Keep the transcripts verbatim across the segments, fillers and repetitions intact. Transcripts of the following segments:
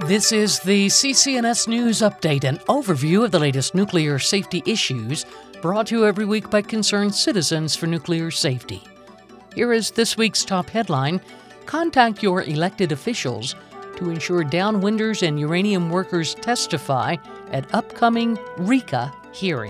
This is the C C N S News Update, an overview of the latest nuclear safety issues, brought to you every week by concerned citizens for nuclear safety. Here is this week's top headline: contact your elected officials to ensure downwinders and uranium workers testify at upcoming RECA hearing.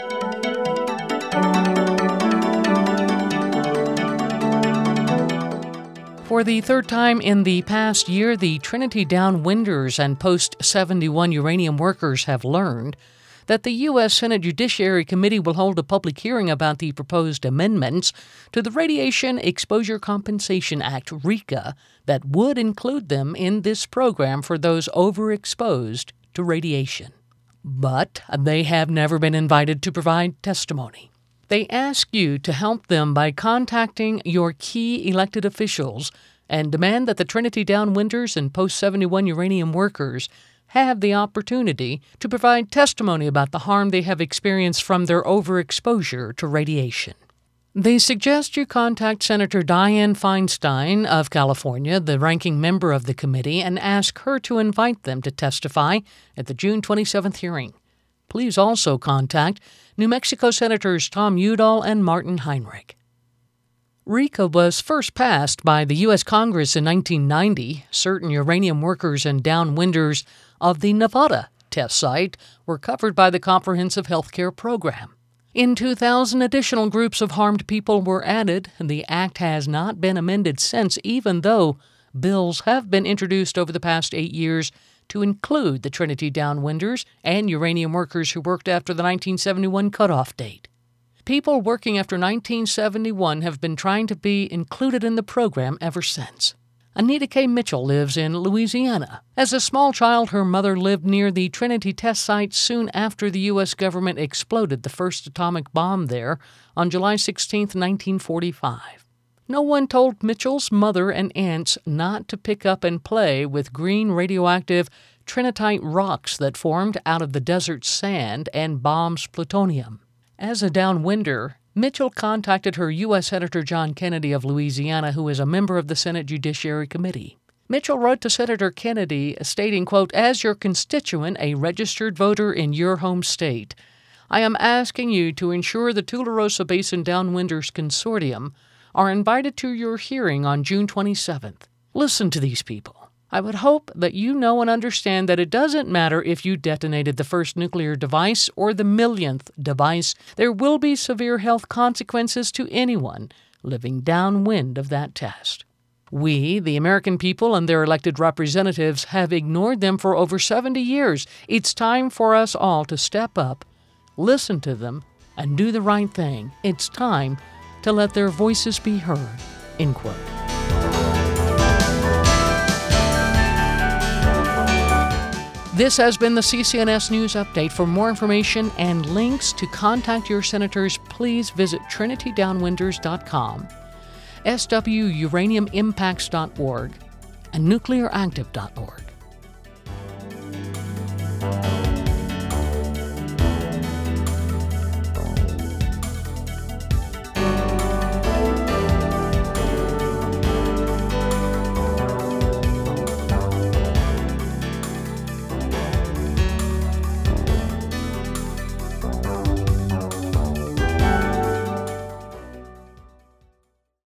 For the third time in the past year, the Trinity downwinders and post seventy-one uranium workers have learned that the U S Senate Judiciary Committee will hold a public hearing about the proposed amendments to the Radiation Exposure Compensation Act, RECA, that would include them in this program for those overexposed to radiation. But they have never been invited to provide testimony. They ask you to help them by contacting your key elected officials and demand that the Trinity downwinders and post seventy-one uranium workers have the opportunity to provide testimony about the harm they have experienced from their overexposure to radiation. They suggest you contact Senator Dianne Feinstein of California, the ranking member of the committee, and ask her to invite them to testify at the June twenty-seventh hearing. Please also contact New Mexico Senators Tom Udall and Martin Heinrich. RECA was first passed by the U S Congress in nineteen ninety. Certain uranium workers and downwinders of the Nevada test site were covered by the Comprehensive Health Care Program. In two thousand, additional groups of harmed people were added, and the act has not been amended since, even though bills have been introduced over the past eight years to include the Trinity downwinders and uranium workers who worked after the nineteen seventy-one cutoff date. People working after nineteen seventy-one have been trying to be included in the program ever since. Anita K. Mitchell lives in Louisiana. As a small child, her mother lived near the Trinity test site soon after the U S government exploded the first atomic bomb there on July sixteenth, nineteen forty-five. No one told Mitchell's mother and aunts not to pick up and play with green radioactive trinitite rocks that formed out of the desert sand and bombs plutonium. As a downwinder, Mitchell contacted her U S Senator John Kennedy of Louisiana, who is a member of the Senate Judiciary Committee. Mitchell wrote to Senator Kennedy stating, quote, "As your constituent, a registered voter in your home state, I am asking you to ensure the Tularosa Basin Downwinders Consortium are invited to your hearing on June twenty-seventh. Listen to these people. I would hope that you know and understand that it doesn't matter if you detonated the first nuclear device or the millionth device. There will be severe health consequences to anyone living downwind of that test. We, the American people and their elected representatives, have ignored them for over seventy years. It's time for us all to step up, listen to them, and do the right thing. It's time to let their voices be heard." End quote. This has been the C C N S News Update. For more information and links to contact your senators, please visit trinity downwinders dot com, s w uranium impacts dot org, and nuclear active dot org.